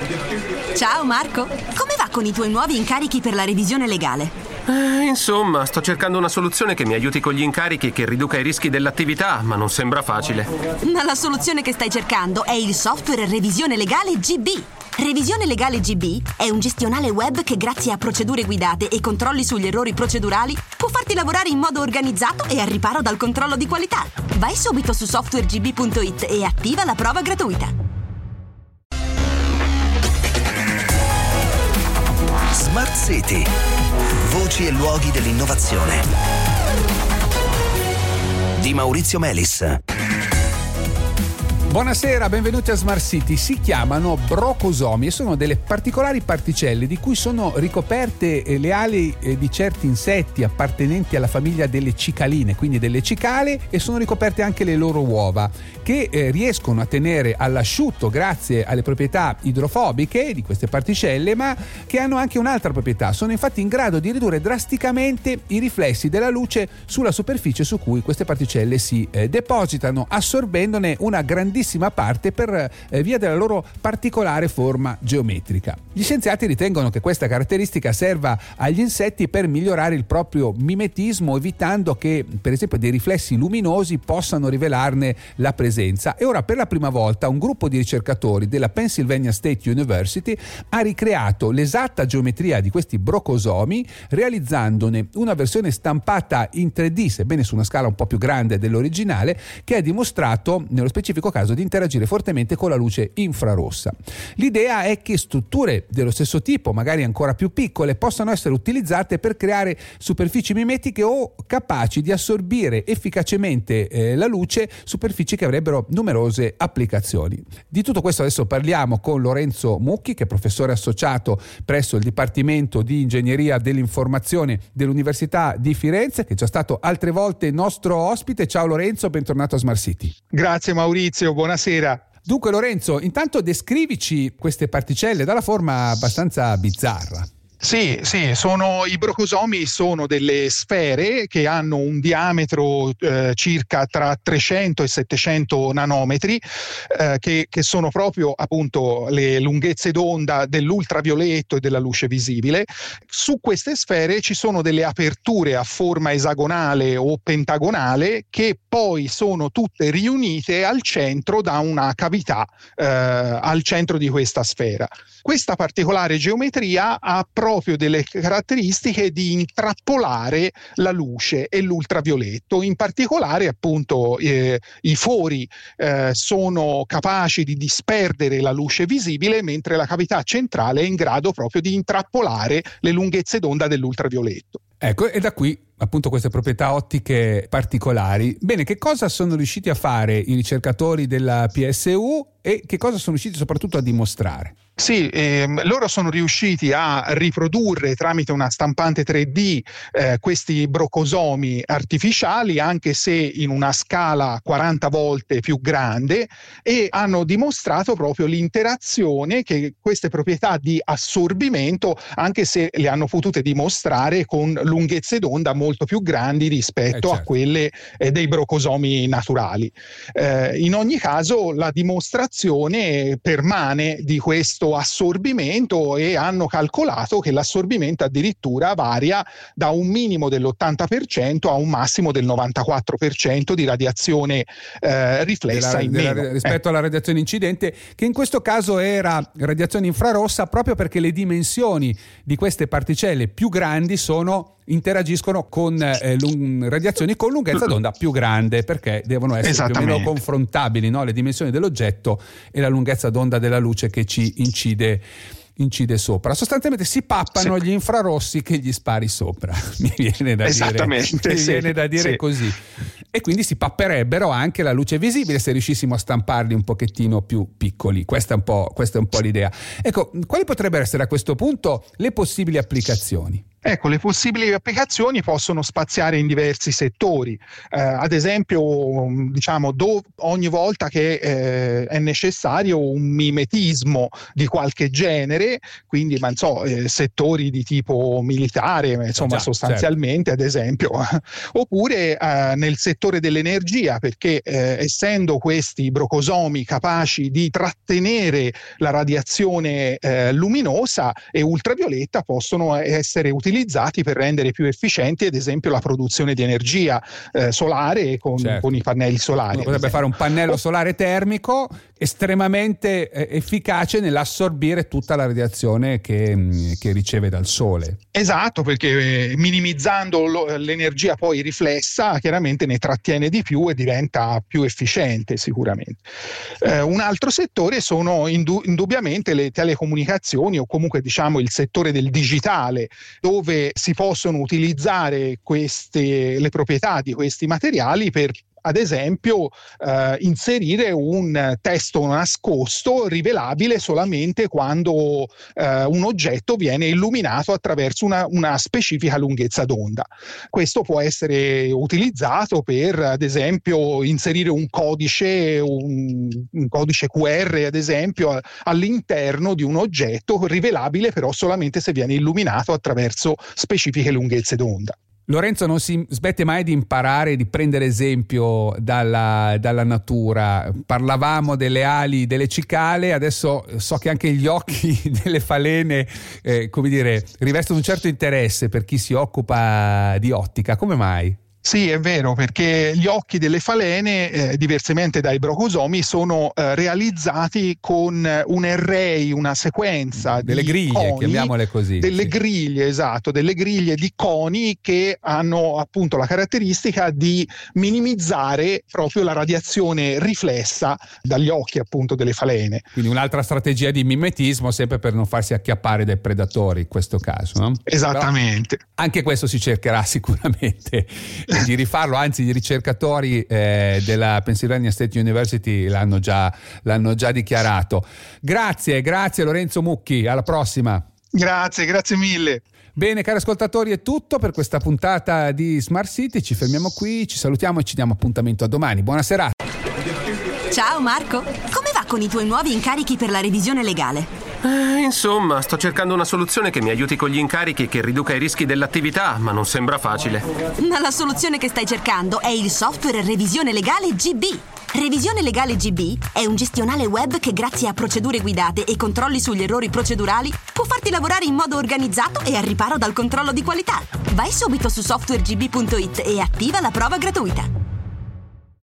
Ciao Marco, come va con i tuoi nuovi incarichi per la revisione legale? Insomma, sto cercando una soluzione che mi aiuti con gli incarichi e che riduca i rischi dell'attività, ma non sembra facile. Ma la soluzione che stai cercando è il software Revisione Legale GB. Revisione Legale GB è un gestionale web che, grazie a procedure guidate e controlli sugli errori procedurali, può farti lavorare in modo organizzato e al riparo dal controllo di qualità. Vai subito su softwaregb.it e attiva la prova gratuita. Smart City. Voci e luoghi dell'innovazione. Di Maurizio Melis. Buonasera, benvenuti a Smart City. Si chiamano brocosomi e sono delle particolari particelle di cui sono ricoperte le ali di certi insetti appartenenti alla famiglia delle cicaline, quindi delle cicale, e sono ricoperte anche le loro uova, che riescono a tenere all'asciutto grazie alle proprietà idrofobiche di queste particelle, ma che hanno anche un'altra proprietà. Sono infatti in grado di ridurre drasticamente i riflessi della luce sulla superficie su cui queste particelle si depositano, assorbendone una grandissima parte per via della loro particolare forma geometrica. Gli scienziati ritengono che questa caratteristica serva agli insetti per migliorare il proprio mimetismo, evitando che per esempio dei riflessi luminosi possano rivelarne la presenza. E ora, per la prima volta, un gruppo di ricercatori della Pennsylvania State University ha ricreato l'esatta geometria di questi brocosomi, realizzandone una versione stampata in 3D, sebbene su una scala un po' più grande dell'originale, che ha dimostrato nello specifico caso di interagire fortemente con la luce infrarossa. L'idea è che strutture dello stesso tipo, magari ancora più piccole, possano essere utilizzate per creare superfici mimetiche o capaci di assorbire efficacemente la luce, superfici che avrebbero numerose applicazioni. Di tutto questo adesso parliamo con Lorenzo Mucchi, che è professore associato presso il Dipartimento di Ingegneria dell'Informazione dell'Università di Firenze, che è già stato altre volte nostro ospite. Ciao Lorenzo, bentornato a Smart City. Grazie Maurizio, buonasera. Dunque Lorenzo, intanto descrivici queste particelle dalla forma abbastanza bizzarra. Sì, i brocosomi sono delle sfere che hanno un diametro circa tra 300 e 700 nanometri, che sono proprio appunto le lunghezze d'onda dell'ultravioletto e della luce visibile. Su queste sfere ci sono delle aperture a forma esagonale o pentagonale che poi sono tutte riunite al centro da una cavità al centro di questa sfera. Questa particolare geometria ha proprio delle caratteristiche di intrappolare la luce e l'ultravioletto. In particolare, appunto, i fori sono capaci di disperdere la luce visibile, mentre la cavità centrale è in grado proprio di intrappolare le lunghezze d'onda dell'ultravioletto. Ecco, e da qui appunto queste proprietà ottiche particolari. Bene, che cosa sono riusciti a fare i ricercatori della PSU e che cosa sono riusciti soprattutto a dimostrare? Sì, loro sono riusciti a riprodurre tramite una stampante 3D questi brocosomi artificiali, anche se in una scala 40 volte più grande, e hanno dimostrato proprio l'interazione, che queste proprietà di assorbimento, anche se le hanno potute dimostrare con lunghezze d'onda molto più grandi rispetto a quelle dei brocosomi naturali. In ogni caso la dimostrazione permane di questo assorbimento, e hanno calcolato che l'assorbimento addirittura varia da un minimo dell'80% a un massimo del 94% di radiazione riflessa in meno rispetto alla radiazione incidente, che in questo caso era radiazione infrarossa, proprio perché le dimensioni di queste particelle più grandi interagiscono con radiazioni con lunghezza d'onda più grande, perché devono essere più o meno confrontabili, no? Le dimensioni dell'oggetto e la lunghezza d'onda della luce che ci incide sopra. Sostanzialmente si pappano gli infrarossi che gli spari sopra. Mi viene da dire così. E quindi si papperebbero anche la luce visibile se riuscissimo a stamparli un pochettino più piccoli. Questa è un po' l'idea. Ecco, quali potrebbero essere a questo punto le possibili applicazioni? Ecco, le possibili applicazioni possono spaziare in diversi settori, ad esempio ogni volta che è necessario un mimetismo di qualche genere, quindi settori di tipo militare, sostanzialmente, certo. Ad esempio, oppure nel settore dell'energia, perché essendo questi brocosomi capaci di trattenere la radiazione luminosa e ultravioletta, possono essere utilizzati per rendere più efficienti, ad esempio, la produzione di energia solare con i pannelli solari. Uno potrebbe fare un pannello solare termico estremamente efficace nell'assorbire tutta la radiazione che riceve dal sole. Esatto, perché minimizzando l'energia poi riflessa, chiaramente ne trattiene di più e diventa più efficiente sicuramente. Un altro settore sono indubbiamente le telecomunicazioni, o comunque il settore del digitale, dove si possono utilizzare le proprietà di questi materiali per, ad esempio, inserire un testo nascosto rivelabile solamente quando un oggetto viene illuminato attraverso una specifica lunghezza d'onda. Questo può essere utilizzato per, ad esempio, inserire un codice QR, ad esempio, all'interno di un oggetto rivelabile però solamente se viene illuminato attraverso specifiche lunghezze d'onda. Lorenzo non si smette mai di imparare, di prendere esempio dalla natura. Parlavamo delle ali delle cicale, adesso so che anche gli occhi delle falene rivestono un certo interesse per chi si occupa di ottica. Come mai? Sì, è vero, perché gli occhi delle falene, diversamente dai brocosomi, sono realizzati con un array, una sequenza delle griglie, coni, chiamiamole così. Delle griglie, esatto, delle griglie di coni che hanno appunto la caratteristica di minimizzare proprio la radiazione riflessa dagli occhi appunto delle falene. Quindi un'altra strategia di mimetismo, sempre per non farsi acchiappare dai predatori in questo caso, no? Esattamente. Però anche questo si cercherà sicuramente di rifarlo, anzi i ricercatori della Pennsylvania State University l'hanno già dichiarato. Grazie Lorenzo Mucchi, alla prossima. Grazie mille. Bene, cari ascoltatori, è tutto per questa puntata di Smart City. Ci fermiamo qui, ci salutiamo e ci diamo appuntamento a domani. Buona serata. Ciao Marco, come va con i tuoi nuovi incarichi per la revisione legale? Insomma, sto cercando una soluzione che mi aiuti con gli incarichi, che riduca i rischi dell'attività, ma non sembra facile. Ma la soluzione che stai cercando è il software Revisione Legale GB. Revisione Legale GB è un gestionale web che, grazie a procedure guidate e controlli sugli errori procedurali, può farti lavorare in modo organizzato e al riparo dal controllo di qualità. Vai subito su softwaregb.it e attiva la prova gratuita.